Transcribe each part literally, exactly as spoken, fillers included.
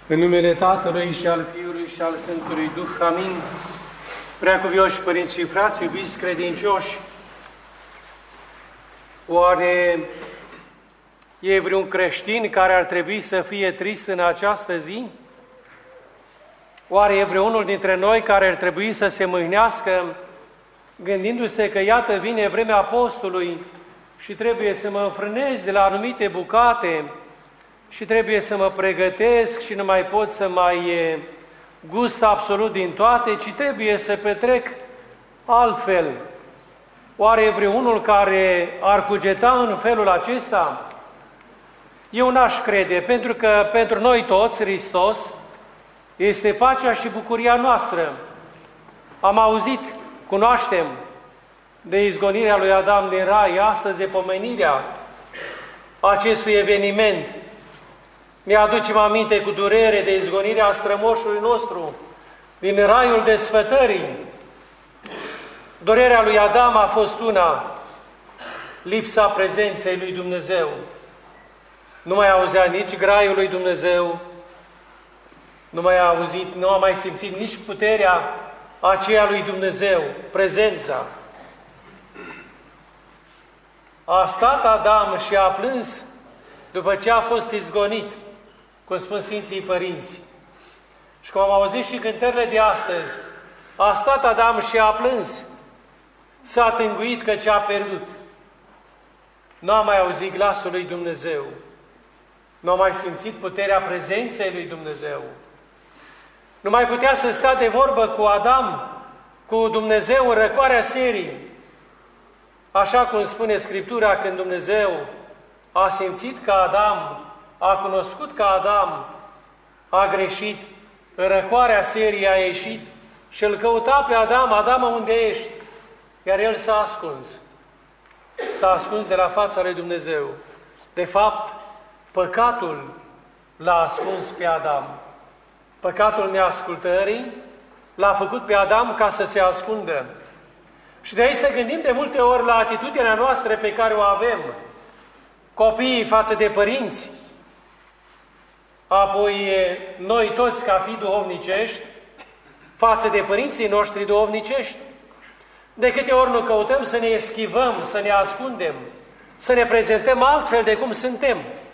În numele Tatălui și al Fiului și al Sfântului Duh, amin. Preacuvioși părinți și frați, iubiți credincioși, oare e vreun creștin care ar trebui să fie trist în această zi? Oare e vreunul dintre noi care ar trebui să se mâhnească gândindu-se că iată vine vremea postului și trebuie să mă înfrânez de la anumite bucate și trebuie să mă pregătesc și nu mai pot să mai gust absolut din toate, ci trebuie să petrec altfel? Oare e vreunul care ar cugeta în felul acesta? Eu n-aș crede, pentru că pentru noi toți Hristos este pacea și bucuria noastră. Am auzit, cunoaștem de izgonirea lui Adam din Rai, astăzi e pomenirea acestui eveniment. Ne aducem aminte cu durere de izgonirea strămoșului nostru din raiul desfătării. Durerea lui Adam a fost una, lipsa prezenței lui Dumnezeu. Nu mai auzea nici graiul lui Dumnezeu, nu mai a auzit, nu a mai simțit nici puterea aceea lui Dumnezeu, prezența. A stat Adam și a plâns după ce a fost izgonit, cum spun Sfinții Părinți. Și cum am auzit și cântările de astăzi, a stat Adam și a plâns, s-a tânguit că ce a pierdut. Nu a mai auzit glasul lui Dumnezeu, nu a mai simțit puterea prezenței lui Dumnezeu. Nu mai putea să stea de vorbă cu Adam, cu Dumnezeu în răcoarea serii. Așa cum spune Scriptura, când Dumnezeu a simțit că Adam, a cunoscut că Adam a greșit, în răcoarea serii a ieșit și îl căuta pe Adam: Adamă, unde ești? Iar el s-a ascuns. S-a ascuns de la fața lui Dumnezeu. De fapt, păcatul l-a ascuns pe Adam. Păcatul neascultării l-a făcut pe Adam ca să se ascundă. Și de aici să gândim de multe ori la atitudinea noastră pe care o avem, copiii față de părinți, apoi noi toți ca fii duhovnicești față de părinții noștri duhovnicești. De câte ori nu căutăm să ne eschivăm, să ne ascundem, să ne prezentăm altfel de cum suntem.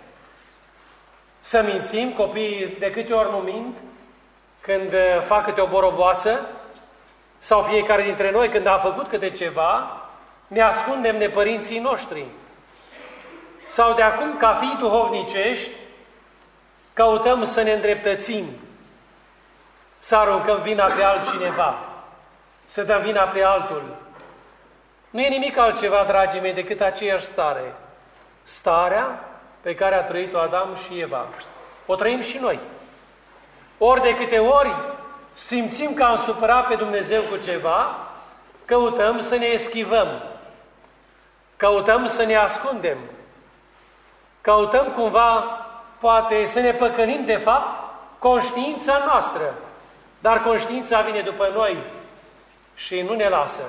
Să mințim, copiii de câte ori nu mint când fac câte o boroboață, sau fiecare dintre noi când a făcut câte ceva, ne ascundem de părinții noștri. Sau de acum, ca fii duhovnicești, căutăm să ne îndreptățim, să aruncăm vina pe altcineva, să dăm vina pe altul. Nu e nimic altceva, dragii mei, decât aceeași stare. Starea pe care a trăit-o Adam și Eva. O trăim și noi. Ori de câte ori simțim că am supărat pe Dumnezeu cu ceva, căutăm să ne eschivăm, căutăm să ne ascundem, căutăm cumva, poate, să ne păcănim de fapt conștiința noastră, dar conștiința vine după noi și nu ne lasă.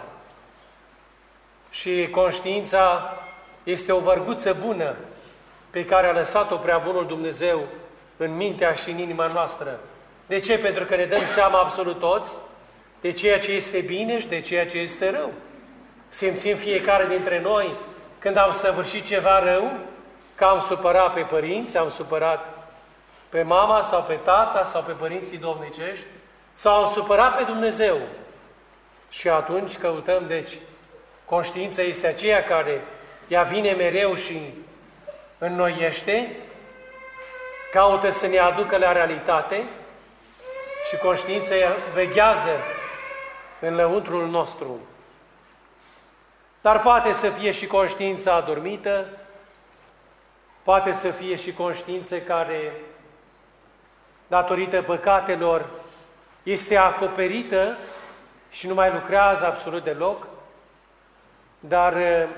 Și conștiința este o vărguță bună pe care a lăsat-o prea bunul Dumnezeu în mintea și în inima noastră. De ce? Pentru că ne dăm seama absolut toți de ceea ce este bine și de ceea ce este rău. Simțim fiecare dintre noi, când am săvârșit ceva rău, că am supărat pe părinți, am supărat pe mama sau pe tata sau pe părinții domnicești, sau am supărat pe Dumnezeu. Și atunci căutăm, deci, conștiința este aceea care ea vine mereu și înnoiește, caută să ne aducă la realitate și conștiința veghează în lăuntrul nostru. Dar poate să fie și conștiința adormită, poate să fie și conștiință care, datorită păcatelor, este acoperită și nu mai lucrează absolut deloc. Dar,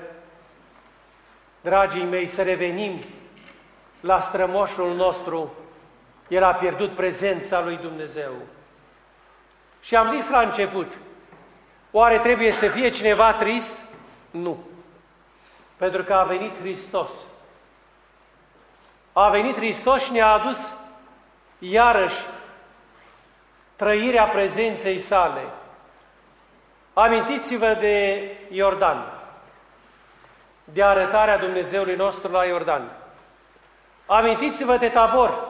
dragii mei, să revenim la strămoșul nostru. El a pierdut prezența lui Dumnezeu. Și am zis la început, oare trebuie să fie cineva trist? Nu. Pentru că a venit Hristos. A venit Hristos și ne-a adus iarăși trăirea prezenței sale. Amintiți-vă de Iordan, de arătarea Dumnezeului nostru la Iordan. Amintiți-vă de Tabor,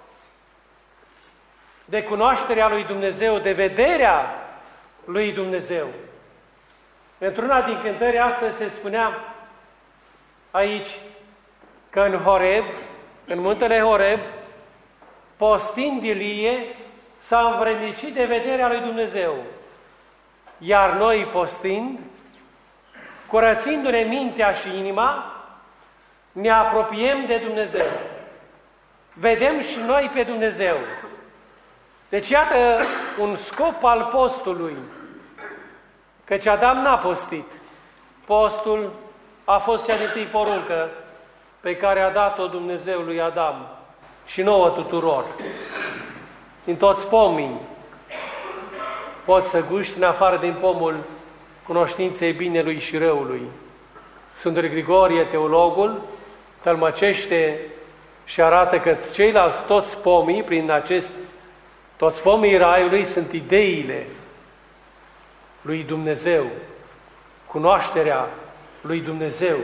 de cunoașterea lui Dumnezeu, de vederea lui Dumnezeu. Într-una din cântări astăzi se spunea aici că în Horeb, în muntele Horeb, postind Ilie, s-a învrednicit de vederea lui Dumnezeu. Iar noi postind, curățindu-ne mintea și inima, ne apropiem de Dumnezeu. Vedem și noi pe Dumnezeu. Deci iată un scop al postului, căci Adam n-a postit. Postul a fost cea dintâi poruncă pe care a dat-o Dumnezeu lui Adam și nouă tuturor. Din toți pomii poți să guști în afară din pomul cunoștinței binelui și răului. Sfântul Grigorie, teologul, tălmăcește și arată că ceilalți toți pomii, prin acest, toți pomii raiului sunt ideile lui Dumnezeu, cunoașterea lui Dumnezeu.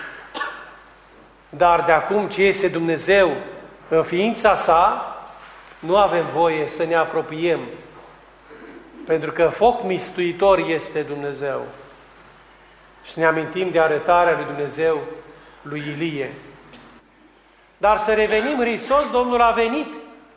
Dar de acum ce este Dumnezeu în ființa sa, nu avem voie să ne apropiem, pentru că foc mistuitor este Dumnezeu. Și ne amintim de arătarea lui Dumnezeu lui Ilie. Dar să revenim, Hristos, Domnul a venit,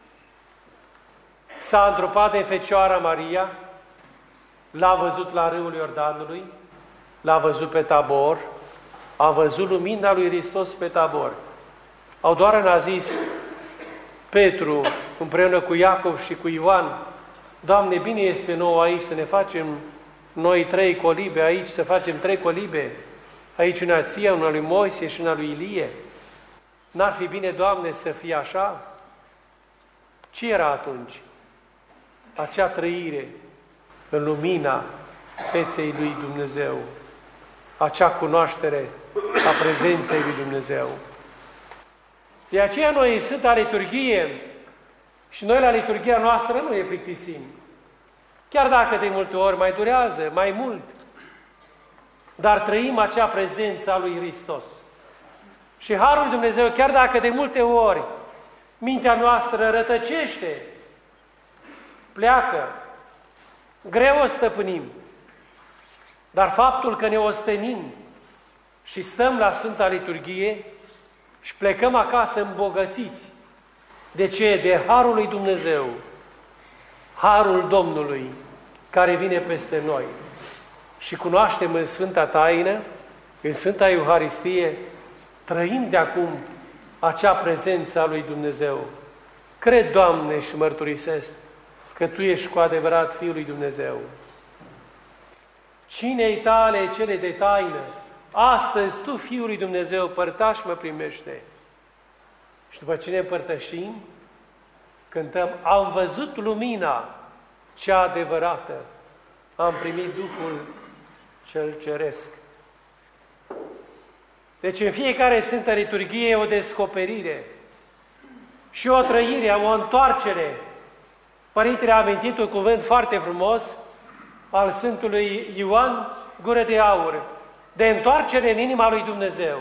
s-a întrupat în Fecioara Maria, l-a văzut la râul Iordanului, l-a văzut pe Tabor, a văzut lumina lui Hristos pe Tabor. Au doar n-a zis Petru, împreună cu Iacov și cu Ioan, Doamne, bine este nouă aici să ne facem noi trei colibe aici, să facem trei colibe, aici una ție, una lui Moise și una lui Ilie. N-ar fi bine, Doamne, să fie așa? Ce era atunci? Acea trăire în lumina feței lui Dumnezeu, acea cunoaștere a prezenței lui Dumnezeu. De aceea noi în Sfânta Liturghie și noi la liturghia noastră nu ne plictisim. Chiar dacă de multe ori mai durează, mai mult, dar trăim acea prezență a lui Hristos. Și Harul lui Dumnezeu, chiar dacă de multe ori mintea noastră rătăcește, pleacă, greu o stăpânim, dar faptul că ne ostenim și stăm la Sfânta Liturghie și plecăm acasă îmbogățiți. De ce? De Harul lui Dumnezeu, Harul Domnului care vine peste noi. Și cunoaștem în Sfânta Taină, în Sfânta Euharistie, trăim de acum acea prezență a lui Dumnezeu. Cred, Doamne, și mărturisesc că Tu ești cu adevărat Fiul lui Dumnezeu. Cinei tale cele de taină, astăzi Tu, Fiul lui Dumnezeu, părtaș mă primește. Și după ce ne împărtășim, cântăm, am văzut lumina cea adevărată, am primit Duhul cel Ceresc. Deci în fiecare Sfântă Liturghie e o descoperire și o trăire, o întoarcere. Părintele a amintit un cuvânt foarte frumos al Sfântului Ioan Gură de Aur, de întoarcere în inima lui Dumnezeu.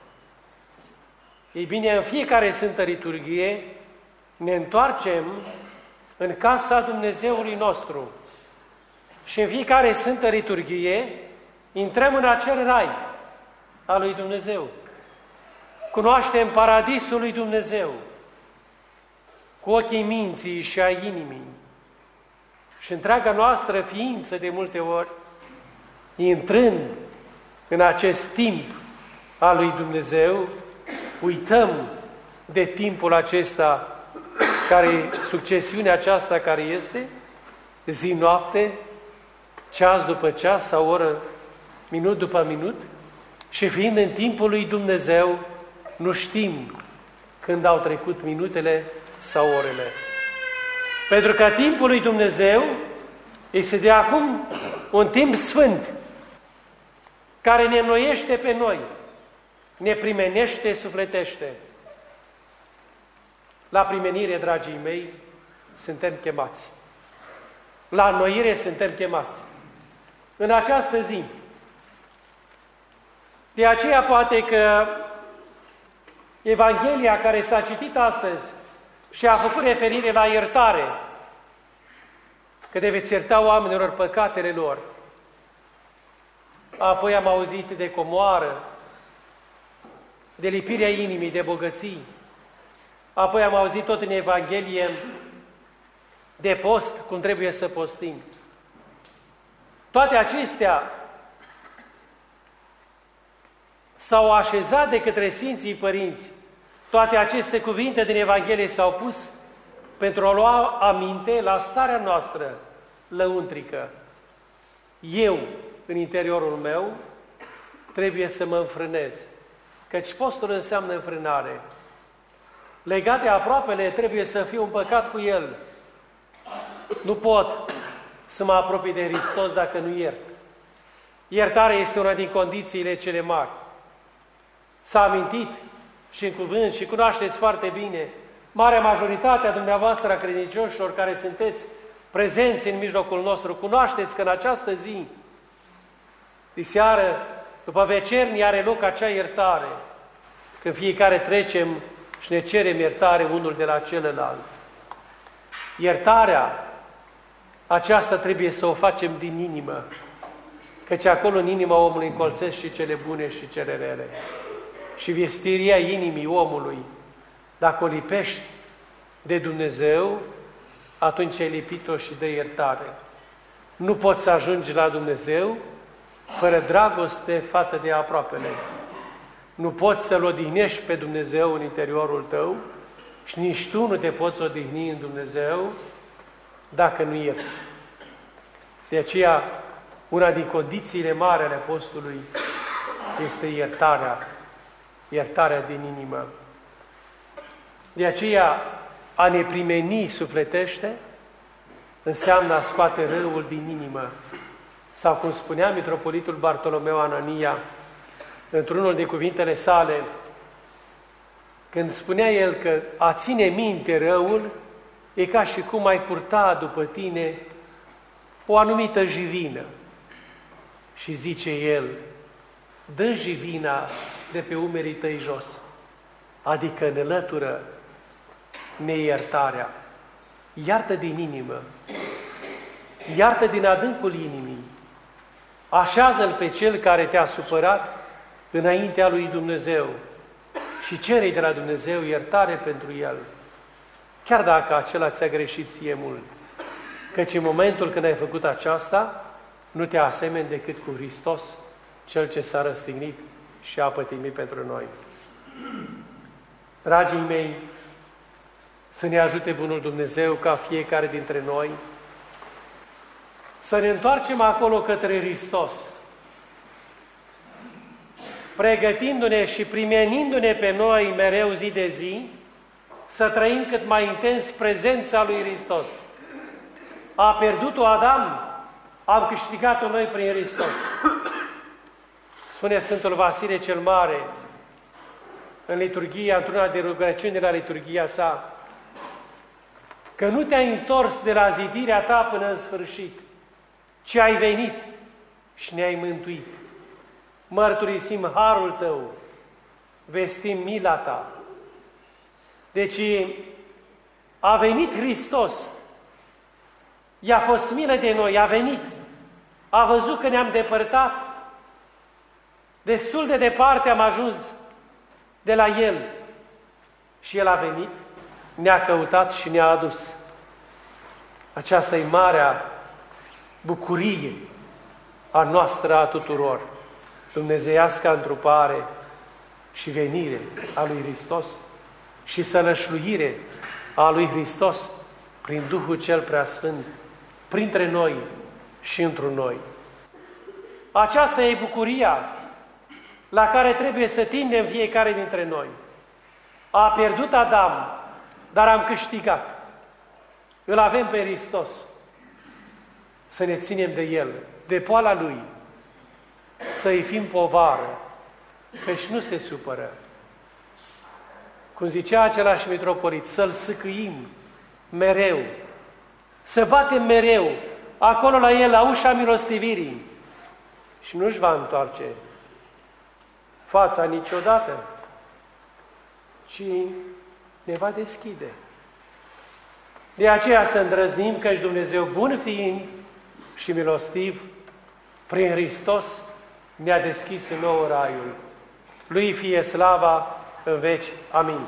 Ei bine, în fiecare Sfântă Liturghie ne întoarcem în casa Dumnezeului nostru și în fiecare Sfântă Liturghie intrăm în acel rai al lui Dumnezeu. Cunoaștem paradisul lui Dumnezeu cu ochii minții și a inimii. Și întreaga noastră ființă, de multe ori, intrând în acest timp al lui Dumnezeu, uităm de timpul acesta, care, succesiunea aceasta care este, zi-noapte, ceas după ceas sau oră, minut după minut, și fiind în timpul lui Dumnezeu, nu știm când au trecut minutele sau orele. Pentru că timpul lui Dumnezeu este de acum un timp sfânt, care ne înnoiește pe noi, ne primenește, sufletește. La primenire, dragii mei, suntem chemați. La înnoire suntem chemați. În această zi. De aceea poate că Evanghelia care s-a citit astăzi și a făcut referire la iertare, că de veți ierta oamenilor păcatele lor. Apoi am auzit de comoară, de lipirea inimii, de bogății. Apoi am auzit tot în Evanghelie de post, cum trebuie să postim. Toate acestea s-au așezat de către Sfinții Părinți. Toate aceste cuvinte din Evanghelie s-au pus pentru a lua aminte la starea noastră lăuntrică. Eu, în interiorul meu, trebuie să mă înfrânez, căci postul înseamnă înfrânare. Legat de aproapele, trebuie să fiu împăcat cu el. Nu pot să mă apropii de Hristos dacă nu iert. Iertarea este una din condițiile cele mari. S-a amintit și în cuvânt și cunoașteți foarte bine, marea majoritate a dumneavoastră, a credincioșilor care sunteți prezenți în mijlocul nostru, cunoașteți că în această zi, diseară, după vecernie, are loc acea iertare, când fiecare trecem și ne cerem iertare unul de la celălalt. Iertarea aceasta trebuie să o facem din inimă, căci acolo în inima omului încolțesc și cele bune și cele rele. Și vestiria inimii omului, dacă o lipești de Dumnezeu, atunci ai lipit-o și de iertare. Nu poți să ajungi la Dumnezeu fără dragoste față de aproapele. Nu poți să-L odihnești pe Dumnezeu în interiorul tău și nici tu nu te poți odihni în Dumnezeu dacă nu ierți. De aceea, una din condițiile mari ale postului este iertarea, iertarea din inimă. De aceea, a ne primeni sufletește înseamnă a scoate răul din inimă. Sau cum spunea mitropolitul Bartolomeu Anania, într-unul din cuvintele sale, când spunea el că a ține minte răul e ca și cum ai purta după tine o anumită jivină. Și zice el, dă jivina de pe umerii tăi jos, adică înlătură neiertarea. Iartă din inimă, iartă din adâncul inimii, așează-l pe cel care te-a supărat înaintea lui Dumnezeu și cere de la Dumnezeu iertare pentru el, chiar dacă acela ți-a greșit ție mult. Căci în momentul când ai făcut aceasta, nu te asemeni decât cu Hristos, Cel ce s-a răstignit și a pătimit pentru noi. Dragii mei, să ne ajute Bunul Dumnezeu ca fiecare dintre noi să ne întoarcem acolo către Hristos, pregătindu-ne și primenindu-ne pe noi mereu zi de zi, să trăim cât mai intens prezența lui Hristos. A pierdut-o Adam, am câștigat-o noi prin Hristos. Spune Sfântul Vasile cel Mare, în liturghia, într-una de rugăciuni de la liturghia sa, că nu te-ai întors de la zidirea ta până în sfârșit, ci ai venit și ne-ai mântuit. Mărturisim harul tău, vestim mila ta. Deci a venit Hristos, i-a fost milă de noi, a venit, a văzut că ne-am depărtat, destul de departe am ajuns de la El și El a venit, ne-a căutat și ne-a adus. Aceasta e marea bucurie a noastră a tuturor, dumnezeiasca întrupare și venire a lui Hristos și sălășluire a lui Hristos prin Duhul cel Preasfânt, printre noi și întru noi. Aceasta e bucuria la care trebuie să tindem fiecare dintre noi. A pierdut Adam, dar am câștigat. Îl avem pe Hristos. Să ne ținem de El, de poala Lui, să-i fim povară, căci nu se supără. cum zicea același mitropolit, să-l sâcâim mereu, să batem mereu acolo la el, la ușa milostivirii, și nu-și va întoarce fața niciodată, ci ne va deschide. De aceea să îndrăznim, căci Dumnezeu bun fiind și milostiv, prin Hristos ne-a deschis în nou raiul. Lui fie slava în veci. Amin.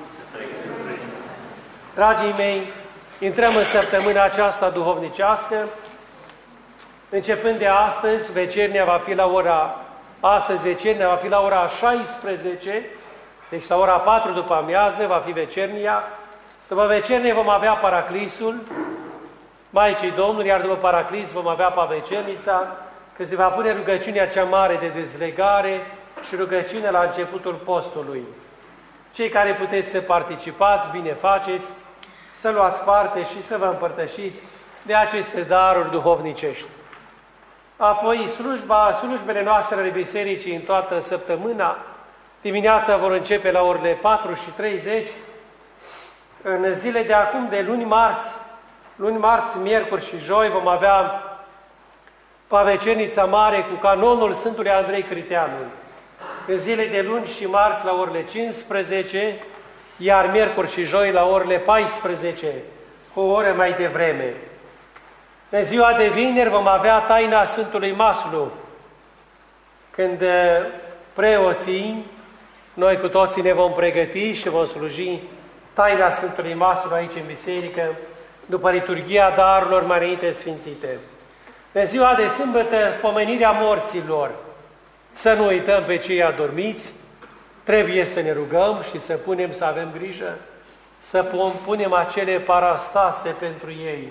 Dragii mei, intrăm în săptămâna aceasta duhovnicească. Începând de astăzi, vecernia va fi la ora, astăzi vecernia va fi la ora șaisprezece, deci la ora patru după amiază va fi vecernia. După vecernie vom avea paraclisul Maicii Domnului, iar după paraclis vom avea pavecernița, că se va pune rugăciunea cea mare de dezlegare și rugăciunea la începutul postului. Cei care puteți să participați, bine faceți, să luați parte și să vă împărtășiți de aceste daruri duhovnicești. Apoi, slujba, slujbele noastre ale bisericii în toată săptămâna, dimineața vor începe la orele patru și treizeci, în zile de acum, de luni, marți, luni, marți, miercuri și joi, vom avea pavecernița mare cu canonul Sfântului Andrei Criteanul. În zile de luni și marți la orele cincisprezece, iar miercuri și joi la orele paisprezece, cu o oră mai devreme. În ziua de vineri vom avea taina Sfântului Maslu, când preoții, noi cu toții ne vom pregăti și vom sluji taina Sfântului Maslu aici în biserică, după liturghia darurilor mai înainte sfințite. În ziua de sâmbătă, pomenirea morților. Să nu uităm pe cei adormiți, trebuie să ne rugăm și să punem, să avem grijă, să punem acele parastase pentru ei.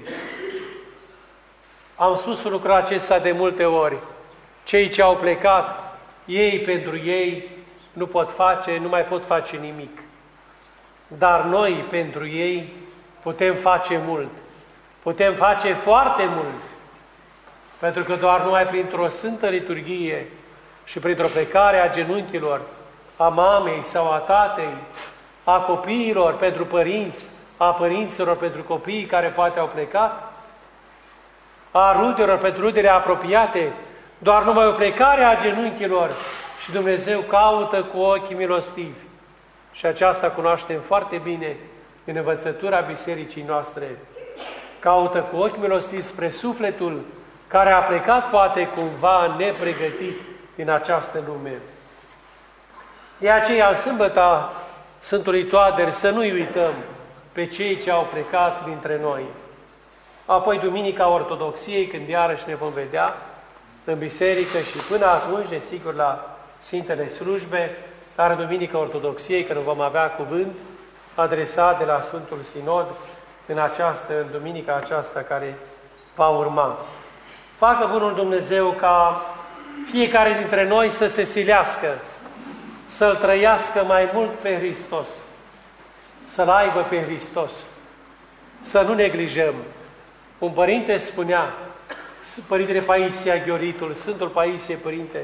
Am spus lucrul acesta de multe ori. Cei ce au plecat, ei pentru ei nu pot face, nu mai pot face nimic. Dar noi pentru ei putem face mult. Putem face foarte mult. Pentru că doar numai printr-o sfântă liturghie și printr-o plecare a genunchilor, a mamei sau a tatei, a copiilor pentru părinți, a părinților pentru copiii care poate au plecat, a rudelor pentru rudele apropiate, doar numai o plecare a genunchilor și Dumnezeu caută cu ochii milostivi. Și aceasta cunoaștem foarte bine în învățătura bisericii noastre. Caută cu ochi milostivi spre sufletul care a plecat poate cumva nepregătit din această lume. De aceea, în sâmbăta Sfântului Toader, să nu-i uităm pe cei ce au plecat dintre noi. Apoi, Duminica Ortodoxiei, când iarăși ne vom vedea în biserică și până atunci, desigur, la Sfintele Slujbe, dar Duminica Ortodoxiei, când vom avea cuvânt adresat de la Sfântul Sinod în această, în Duminica aceasta care va urma. Facă Bunul Dumnezeu ca fiecare dintre noi să se silească, să-L trăiască mai mult pe Hristos, să-L aibă pe Hristos, să nu neglijăm. Un părinte spunea, Părintele Paisie Aghioritul, Sfântul Paisie Părinte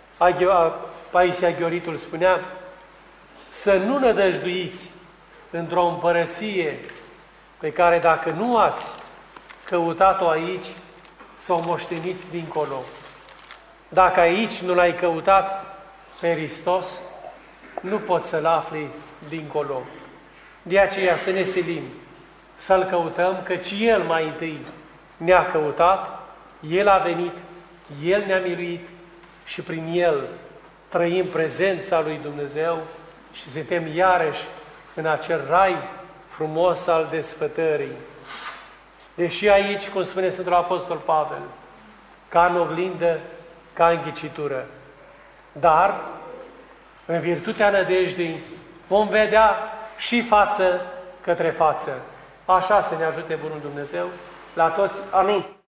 Paisie Aghioritul spunea, să nu nădăjduiți într-o împărăție pe care dacă nu ați căutat-o aici, să o moșteniți dincolo. Dacă aici nu l-ai căutat pe Hristos, nu poți să-L afli dincolo. De aceea să ne silim, să-L căutăm, căci El mai întâi ne-a căutat, El a venit, El ne-a miluit și prin El trăim prezența lui Dumnezeu și suntem iarăși în acel rai frumos al desfătării. Deși aici, cum spune Sfântul Apostol Pavel, ca în oglindă, ca în ghicitură. Dar, în virtutea nădejdei, vom vedea și față către față. Așa să ne ajute Bunul Dumnezeu la toți. Amin.